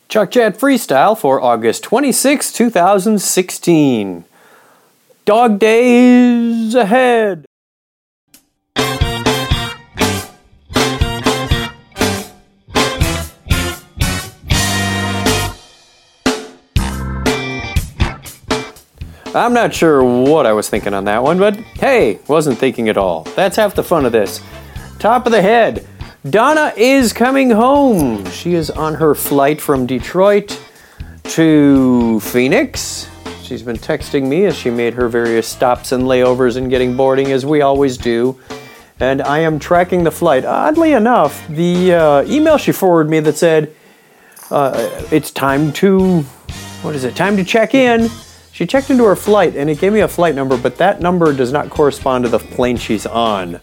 Chuck Chat Freestyle for August 26, 2016. Dog days ahead. I'm not sure what I was thinking on that one, but hey, wasn't thinking at all. That's half the fun of this. Top of the head. Donna is coming home. She is on her flight from Detroit to Phoenix. She's been texting me as she made her various stops and layovers and getting boarding, as we always do. And I am tracking the flight. Oddly enough, the email she forwarded me that said, it's time to, time to check in. She checked into her flight and it gave me a flight number, but that number does not correspond to the plane she's on.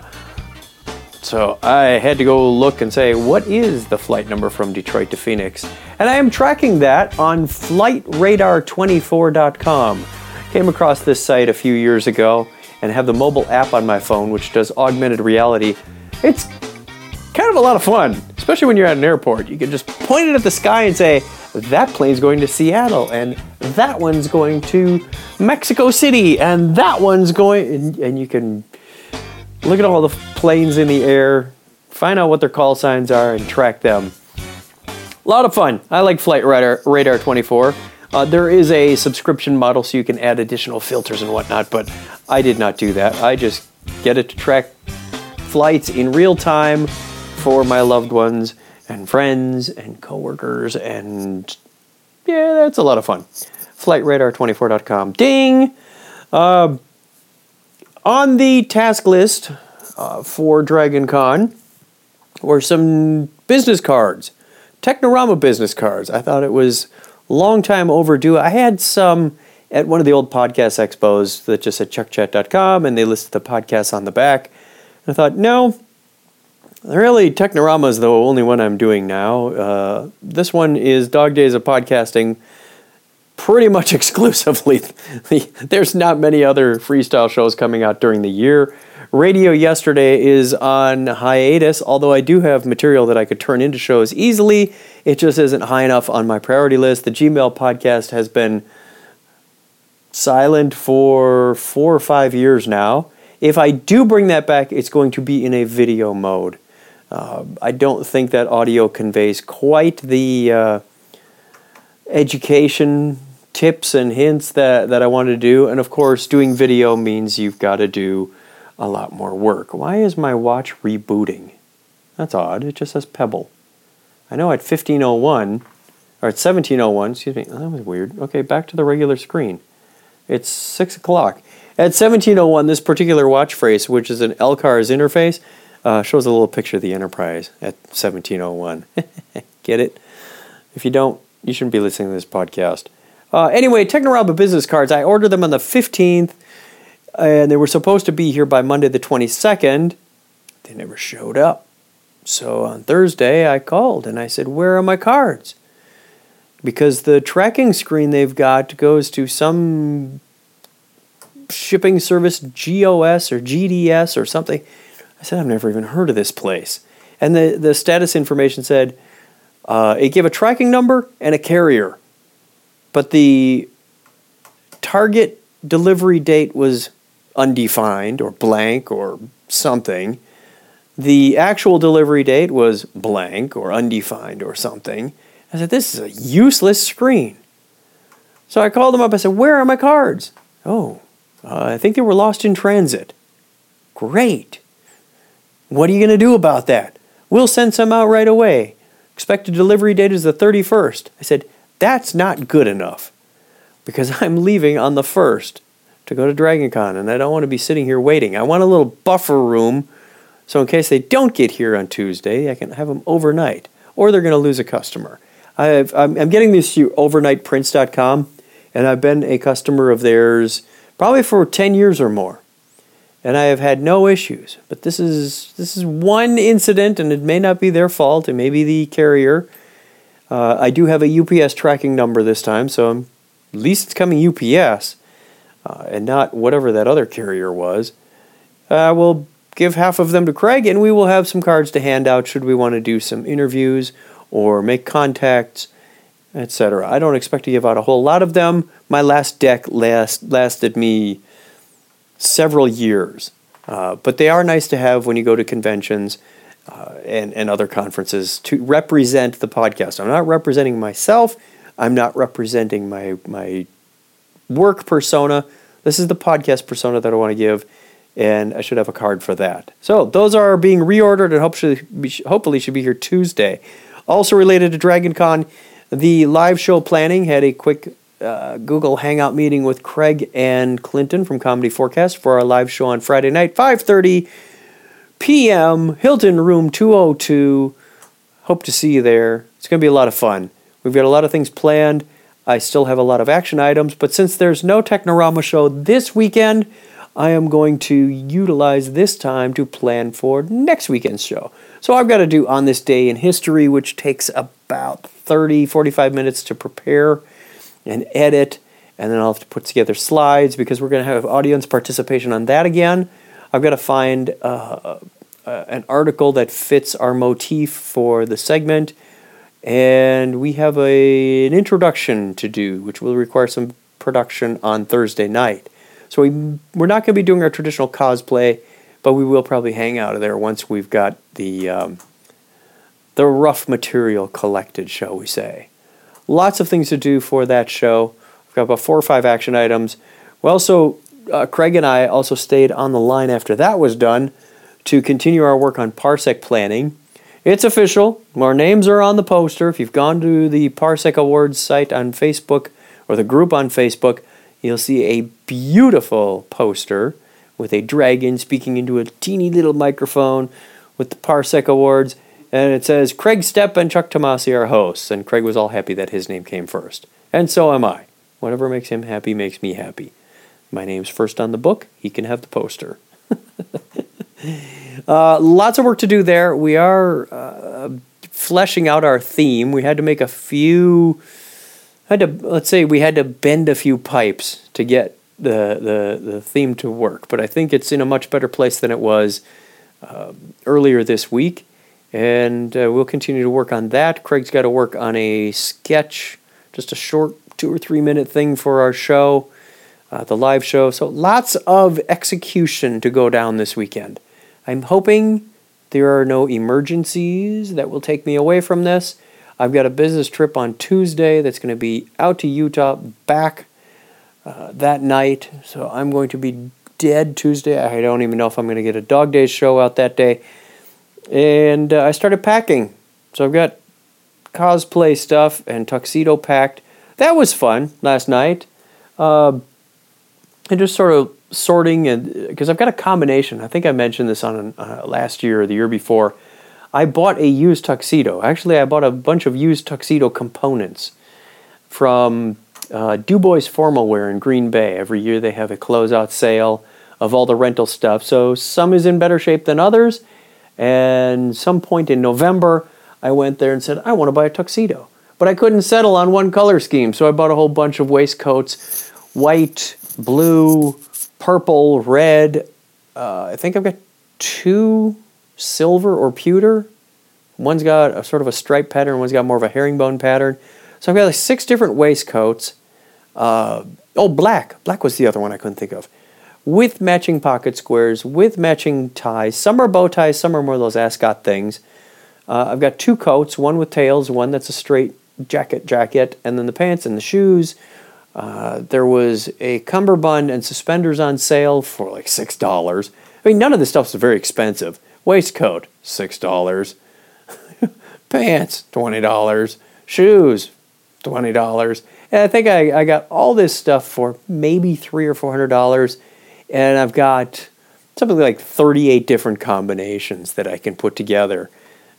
So I had to go look and say, what is the flight number from Detroit to Phoenix? And I am tracking that on FlightRadar24.com. Came across this site a few years ago and have the mobile app on my phone, which does augmented reality. It's kind of a lot of fun, especially when you're at an airport. You can just point it at the sky and say, that plane's going to Seattle, and that one's going to Mexico City, and that one's going, and you can look at all the planes in the air, find out what their call signs are, and track them. A lot of fun. I like Flight Radar 24. There is a subscription model so you can add additional filters and whatnot, but I did not do that. I just get it to track flights in real time for my loved ones and friends and coworkers, and yeah, that's a lot of fun. FlightRadar24.com. Ding! On the task list for DragonCon were some business cards, Technorama business cards. I thought it was long time overdue. I had some at one of the old podcast expos that just said chuckchat.com, and they listed the podcasts on the back. And I thought, no, really, Technorama is the only one I'm doing now. This one is Dog Days of Podcasting pretty much exclusively. There's not many other freestyle shows coming out during the year. Radio Yesterday is on hiatus, although I do have material that I could turn into shows easily. It just isn't high enough on my priority list. The Gmail podcast has been silent for 4 or 5 years now. If I do bring that back, it's going to be in a video mode. I don't think that audio conveys quite the education tips and hints that I want to do. And of course, doing video means you've got to do a lot more work. Why is my watch rebooting? That's odd. It just says Pebble. I know at 15:01, or at 17:01, excuse me. Oh, that was weird. Okay, back to the regular screen. It's 6 o'clock. At 17:01, this particular watch face, which is an LCARS interface, shows a little picture of the Enterprise at 17:01. Get it? If you don't, you shouldn't be listening to this podcast. Anyway, Technorama business cards, I ordered them on the 15th, and they were supposed to be here by Monday the 22nd. They never showed up. So on Thursday, I called, and I said, where are my cards? Because the tracking screen they've got goes to some shipping service, GOS or GDS or something. I said, I've never even heard of this place. And the status information said, it gave a tracking number and a carrier. But the target delivery date was undefined or blank or something. The actual delivery date was blank or undefined or something. I said, this is a useless screen. So I called them up. I said, where are my cards? Oh, I think they were lost in transit. Great. What are you going to do about that? We'll send some out right away. Expected delivery date is the 31st. I said, that's not good enough because I'm leaving on the 1st to go to DragonCon, and I don't want to be sitting here waiting. I want a little buffer room so in case they don't get here on Tuesday, I can have them overnight, or they're going to lose a customer. I'm getting this through overnightprints.com, and I've been a customer of theirs probably for 10 years or more. And I have had no issues. But this is one incident, and it may not be their fault. It may be the carrier. I do have a UPS tracking number this time, so at least it's coming UPS, and not whatever that other carrier was. We'll give half of them to Craig, and we will have some cards to hand out should we want to do some interviews or make contacts etc. I don't expect to give out a whole lot of them. My last deck lasted me several years. But they are nice to have when you go to conventions and other conferences to represent the podcast. I'm not representing myself. I'm not representing my work persona. This is the podcast persona that I want to give, and I should have a card for that. So those are being reordered and hopefully should be here Tuesday. Also related to Dragon Con, the live show planning had a quick Google Hangout meeting with Craig and Clinton from Comedy Forecast for our live show on Friday night, 5:30 p.m., Hilton Room 202. Hope to see you there. It's going to be a lot of fun. We've got a lot of things planned. I still have a lot of action items, but since there's no Technorama show this weekend, I am going to utilize this time to plan for next weekend's show. So I've got to do On This Day in History, which takes about 45 minutes to prepare and edit, and then I'll have to put together slides because we're going to have audience participation on that again. I've got to find an article that fits our motif for the segment, and we have an introduction to do, which will require some production on Thursday night. So we're not going to be doing our traditional cosplay, but we will probably hang out of there once we've got the rough material collected, shall we say. Lots of things to do for that show. We've got about 4 or 5 action items. We also, Craig and I also stayed on the line after that was done to continue our work on Parsec planning. It's official. Our names are on the poster. If you've gone to the Parsec Awards site on Facebook or the group on Facebook, you'll see a beautiful poster with a dragon speaking into a teeny little microphone with the Parsec Awards. And it says, Craig Stepp and Chuck Tomasi are hosts. And Craig was all happy that his name came first. And so am I. Whatever makes him happy makes me happy. My name's first on the book. He can have the poster. Lots of work to do there. We are fleshing out our theme. We had to make we had to bend a few pipes to get the theme to work. But I think it's in a much better place than it was earlier this week. And we'll continue to work on that. Craig's got to work on a sketch, just a short 2 or 3 minute thing for our show, the live show. So lots of execution to go down this weekend. I'm hoping there are no emergencies that will take me away from this. I've got a business trip on Tuesday that's going to be out to Utah, back that night. So I'm going to be dead Tuesday. I don't even know if I'm going to get a Dog Days show out that day. And I started packing. So I've got cosplay stuff and tuxedo packed. That was fun last night. And just sort of sorting, because I've got a combination. I think I mentioned this on last year or the year before. I bought a used tuxedo. Actually, I bought a bunch of used tuxedo components from Du Bois Formal Wear in Green Bay. Every year they have a closeout sale of all the rental stuff. So some is in better shape than others. And some point in November, I went there and said, I want to buy a tuxedo. But I couldn't settle on one color scheme, so I bought a whole bunch of waistcoats. White, blue, purple, red. I think I've got 2 silver or pewter. One's got a sort of a stripe pattern, one's got more of a herringbone pattern. So I've got like 6 different waistcoats. Black. Black was the other one I couldn't think of. With matching pocket squares, with matching ties. Some are bow ties, some are more of those ascot things. I've got 2 coats, one with tails, one that's a straight jacket, and then the pants and the shoes. There was a cummerbund and suspenders on sale for like $6. I mean, none of this stuff's very expensive. Waistcoat, $6. Pants, $20. Shoes, $20. And I think I got all this stuff for maybe $300 or $400. And I've got something like 38 different combinations that I can put together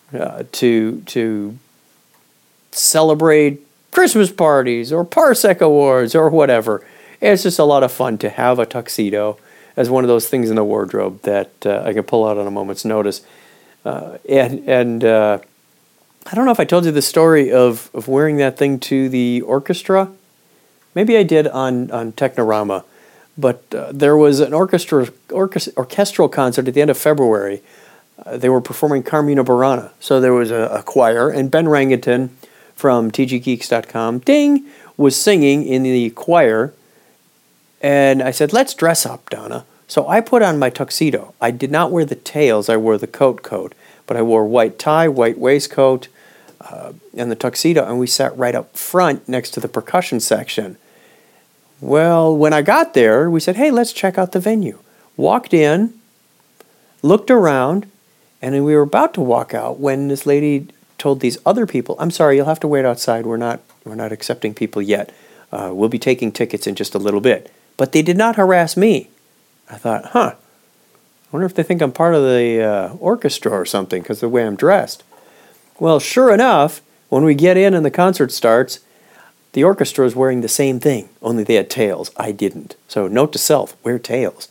to celebrate Christmas parties or Parsec Awards or whatever. It's just a lot of fun to have a tuxedo as one of those things in the wardrobe that I can pull out on a moment's notice. And I don't know if I told you the story of wearing that thing to the orchestra. Maybe I did on Technorama. But there was an orchestral concert at the end of February. They were performing Carmina Burana. So there was a choir, and Ben Rangaton from tggeeks.com, ding, was singing in the choir. And I said, let's dress up, Donna. So I put on my tuxedo. I did not wear the tails. I wore the coat. But I wore white tie, white waistcoat, and the tuxedo. And we sat right up front next to the percussion section. Well, when I got there, we said, hey, let's check out the venue. Walked in, looked around, and then we were about to walk out when this lady told these other people, I'm sorry, you'll have to wait outside. We're not accepting people yet. We'll be taking tickets in just a little bit. But they did not harass me. I thought, I wonder if they think I'm part of the orchestra or something because of the way I'm dressed. Well, sure enough, when we get in and the concert starts, the orchestra is wearing the same thing, only they had tails. I didn't. So note to self, wear tails.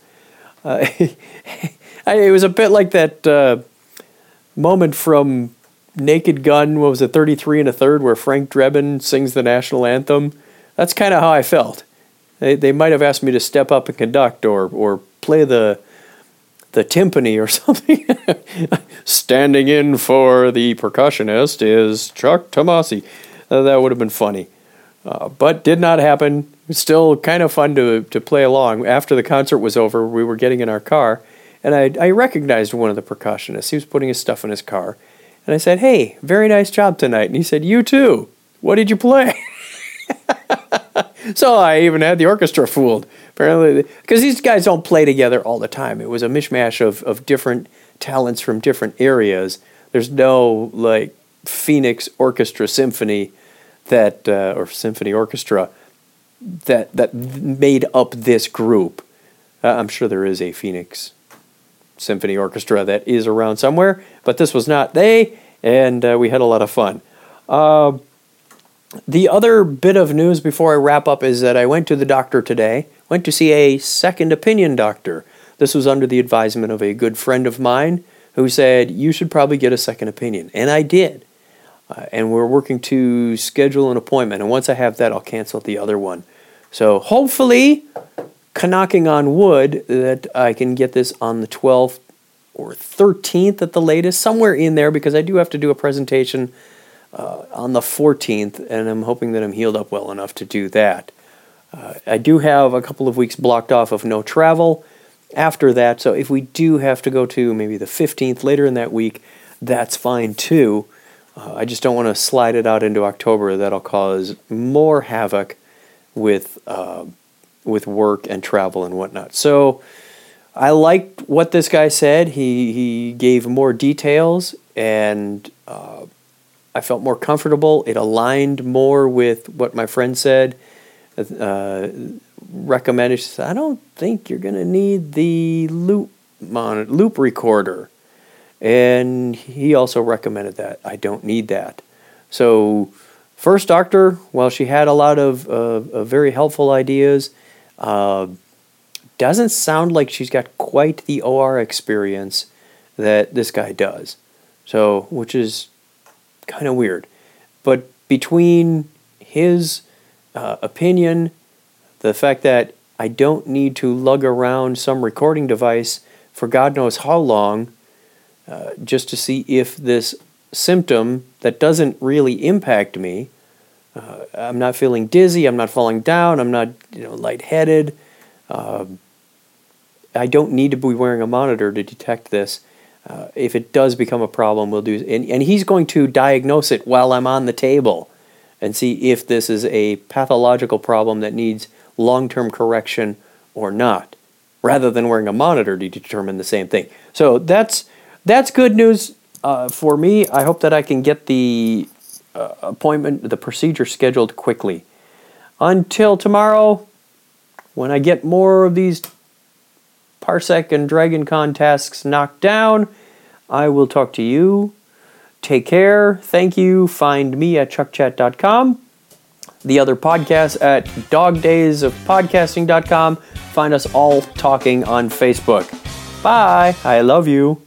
It was a bit like that moment from Naked Gun, 33 1/3, where Frank Drebin sings the national anthem. That's kind of how I felt. They might have asked me to step up and conduct or play the timpani or something. Standing in for the percussionist is Chuck Tomasi. That would have been funny. But did not happen. It was still kind of fun to play along. After the concert was over, we were getting in our car, and I recognized one of the percussionists. He was putting his stuff in his car. And I said, hey, very nice job tonight. And he said, you too. What did you play? So I even had the orchestra fooled, apparently, because these guys don't play together all the time. It was a mishmash of different talents from different areas. There's no, like, Phoenix Orchestra Symphony or Symphony Orchestra that made up this group. I'm sure there is a Phoenix Symphony Orchestra that is around somewhere, but this was not they, and we had a lot of fun. The other bit of news before I wrap up is that I went to the doctor today, went to see a second opinion doctor. This was under the advisement of a good friend of mine who said, you should probably get a second opinion, and I did. And we're working to schedule an appointment, and once I have that, I'll cancel the other one. So hopefully, knocking on wood, that I can get this on the 12th or 13th at the latest, somewhere in there, because I do have to do a presentation on the 14th, and I'm hoping that I'm healed up well enough to do that. I do have a couple of weeks blocked off of no travel after that, so if we do have to go to maybe the 15th later in that week, that's fine too. I just don't want to slide it out into October. That'll cause more havoc with work and travel and whatnot. So I liked what this guy said. He gave more details, and I felt more comfortable. It aligned more with what my friend said. Recommended. She said, I don't think you're going to need the loop recorder. And he also recommended that. I don't need that. So first doctor, well, she had a lot of very helpful ideas. Doesn't sound like she's got quite the OR experience that this guy does. So, which is kind of weird. But between his opinion, the fact that I don't need to lug around some recording device for God knows how long, just to see if this symptom that doesn't really impact me, I'm not feeling dizzy, I'm not falling down, I'm not lightheaded. I don't need to be wearing a monitor to detect this. If it does become a problem, we'll do, and he's going to diagnose it while I'm on the table and see if this is a pathological problem that needs long-term correction or not, rather than wearing a monitor to determine the same thing. So that's good news for me. I hope that I can get the appointment, the procedure scheduled quickly. Until tomorrow, when I get more of these Parsec and DragonCon tasks knocked down, I will talk to you. Take care. Thank you. Find me at chuckchat.com. The other podcasts at dogdaysofpodcasting.com. Find us all talking on Facebook. Bye. I love you.